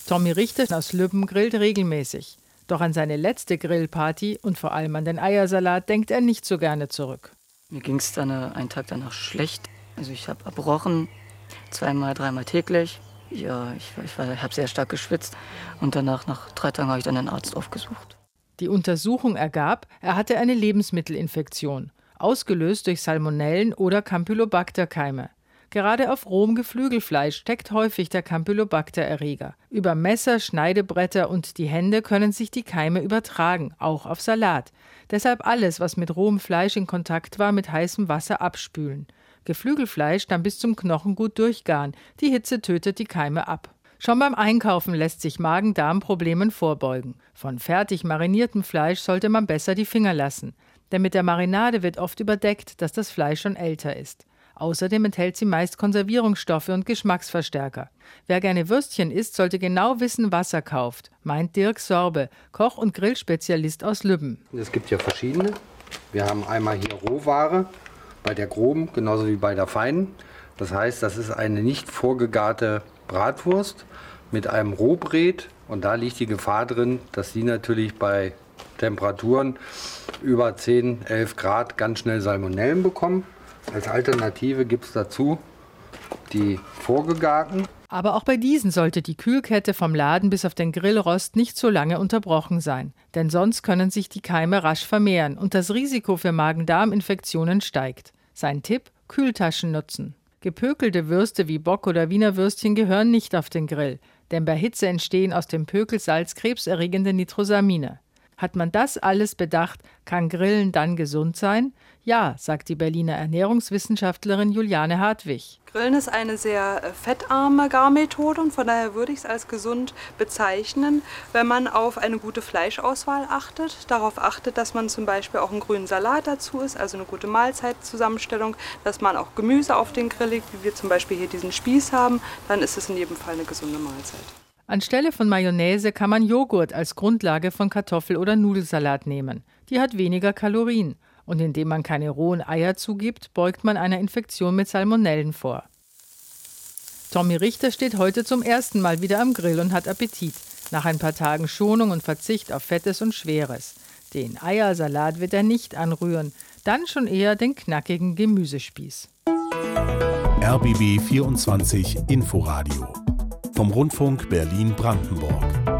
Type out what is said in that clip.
Tommy Richter aus Lübben grillt regelmäßig. Doch an seine letzte Grillparty und vor allem an den Eiersalat denkt er nicht so gerne zurück. Mir ging es dann einen Tag danach schlecht. Also ich habe erbrochen, 2-mal, 3-mal täglich. Ja, ich habe sehr stark geschwitzt. Und danach, nach 3 Tagen, habe ich dann einen Arzt aufgesucht. Die Untersuchung ergab, er hatte eine Lebensmittelinfektion, ausgelöst durch Salmonellen oder Campylobacter-Keime. Gerade auf rohem Geflügelfleisch steckt häufig der Campylobacter-Erreger. Über Messer, Schneidebretter und die Hände können sich die Keime übertragen, auch auf Salat. Deshalb alles, was mit rohem Fleisch in Kontakt war, mit heißem Wasser abspülen. Geflügelfleisch dann bis zum Knochen gut durchgaren. Die Hitze tötet die Keime ab. Schon beim Einkaufen lässt sich Magen-Darm-Problemen vorbeugen. Von fertig mariniertem Fleisch sollte man besser die Finger lassen. Denn mit der Marinade wird oft überdeckt, dass das Fleisch schon älter ist. Außerdem enthält sie meist Konservierungsstoffe und Geschmacksverstärker. Wer gerne Würstchen isst, sollte genau wissen, was er kauft, meint Dirk Sorbe, Koch und Grillspezialist aus Lübben. Es gibt ja verschiedene. Wir haben einmal hier Rohware, bei der groben genauso wie bei der feinen. Das heißt, das ist eine nicht vorgegarte Bratwurst mit einem Rohbret. Und da liegt die Gefahr drin, dass die natürlich bei Temperaturen über 10, 11 Grad ganz schnell Salmonellen bekommen. Als Alternative gibt es dazu die vorgegarten. Aber auch bei diesen sollte die Kühlkette vom Laden bis auf den Grillrost nicht so lange unterbrochen sein. Denn sonst können sich die Keime rasch vermehren und das Risiko für Magen-Darm-Infektionen steigt. Sein Tipp: Kühltaschen nutzen. Gepökelte Würste wie Bock- oder Wiener Würstchen gehören nicht auf den Grill. Denn bei Hitze entstehen aus dem Pökelsalz krebserregende Nitrosamine. Hat man das alles bedacht, kann Grillen dann gesund sein? Ja, sagt die Berliner Ernährungswissenschaftlerin Juliane Hartwig. Grillen ist eine sehr fettarme Garmethode und von daher würde ich es als gesund bezeichnen, wenn man auf eine gute Fleischauswahl achtet. Darauf achtet, dass man zum Beispiel auch einen grünen Salat dazu isst, also eine gute Mahlzeitzusammenstellung, dass man auch Gemüse auf den Grill legt, wie wir zum Beispiel hier diesen Spieß haben, dann ist es in jedem Fall eine gesunde Mahlzeit. Anstelle von Mayonnaise kann man Joghurt als Grundlage von Kartoffel- oder Nudelsalat nehmen. Die hat weniger Kalorien. Und indem man keine rohen Eier zugibt, beugt man einer Infektion mit Salmonellen vor. Tommy Richter steht heute zum ersten Mal wieder am Grill und hat Appetit. Nach ein paar Tagen Schonung und Verzicht auf Fettes und Schweres. Den Eiersalat wird er nicht anrühren, dann schon eher den knackigen Gemüsespieß. RBB 24 Inforadio vom Rundfunk Berlin-Brandenburg.